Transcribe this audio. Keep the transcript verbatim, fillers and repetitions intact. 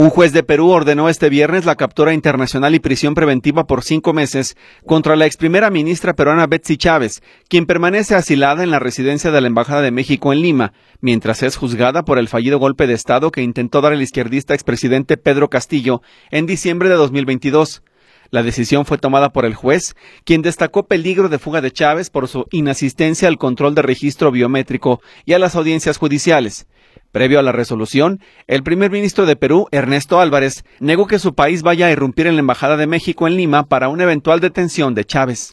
Un juez de Perú ordenó este viernes la captura internacional y prisión preventiva por cinco meses contra la ex primera ministra peruana Betsy Chávez, quien permanece asilada en la residencia de la Embajada de México en Lima, mientras es juzgada por el fallido golpe de Estado que intentó dar el izquierdista expresidente Pedro Castillo en diciembre de dos mil veintidós. La decisión fue tomada por el juez, quien destacó peligro de fuga de Chávez por su inasistencia al control de registro biométrico y a las audiencias judiciales. Previo a la resolución, el primer ministro de Perú, Ernesto Álvarez, negó que su país vaya a irrumpir en la Embajada de México en Lima para una eventual detención de Chávez.